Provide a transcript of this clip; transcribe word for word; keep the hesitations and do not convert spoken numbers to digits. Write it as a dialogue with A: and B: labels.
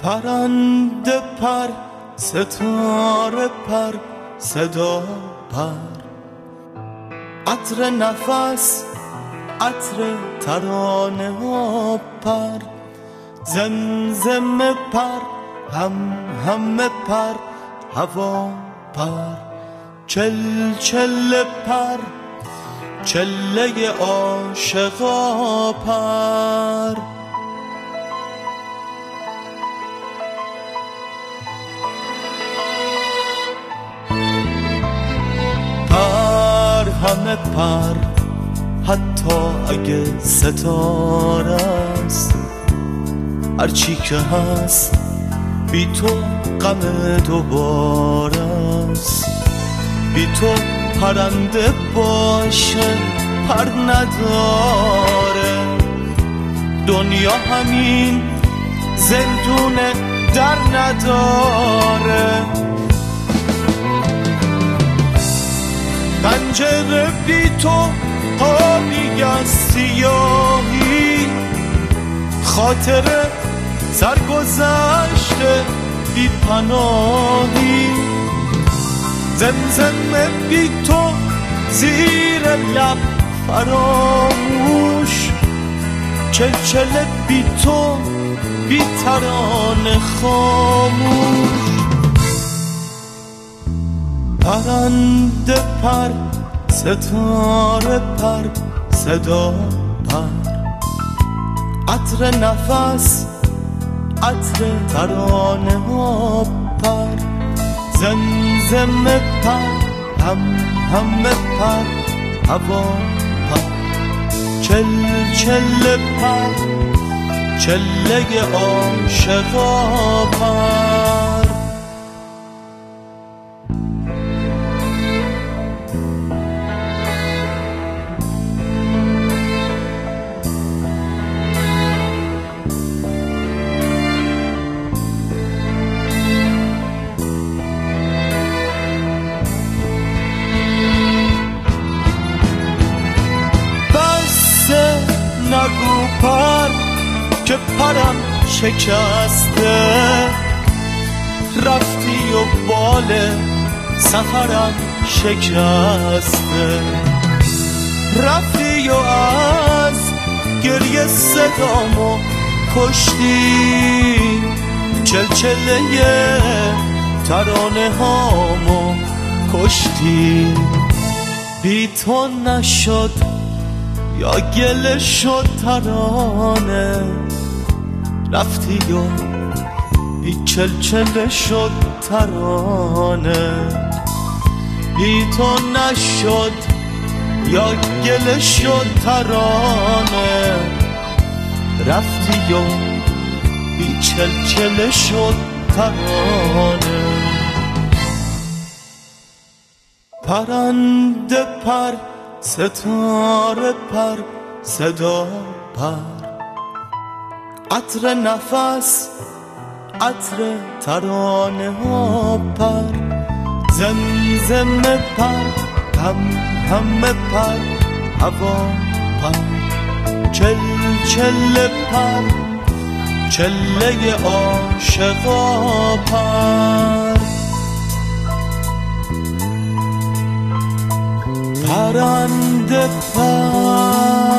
A: پرنده پر، ستاره پر، صدا پر، عطر نفس، عطر ترانه ها پر، زمزمه پر، هم همه پر، هوا پر، چل چل پر، چله عاشقا پر. پر همه پر، حتی اگه ستاره است، هرچی که هست بی تو غم دوباره است. بی تو پرنده باشه پر نداره، دنیا همین زندون در نداره. پنجره بی تو حالی از سیاهی، خاطره سرگذشته بی پناهی. زمزمه بی تو زیر لب فراموش، چلچله بی تو بی ترانه خاموش. پرنده پر، ستاره پر، صدا پر، عطر نفس، عطر ترانه ها پر، زمزمه پر، هم همه پر، هوا پر، چل چل پر، چله عاشقا پر. نگو پر که پرم شکسته، رفتی و بال سفرم شکسته. رفتی و از گریه صدامو کشتی، چلچله ترانه هامو کشتی. بی تو نشد یا گله شد ترانه، رفتی و بی چلچله شد ترانه. بی تو نشد یا گله شد ترانه، رفتی و بی چلچله شد ترانه. پرنده پر، ستاره پر، صدا پر، عطر نفس، عطر ترانه ها پر، زمزمه پر، هم همه پر، هوا پر، چل چل پر، چله عاشقا پر. پرنده پر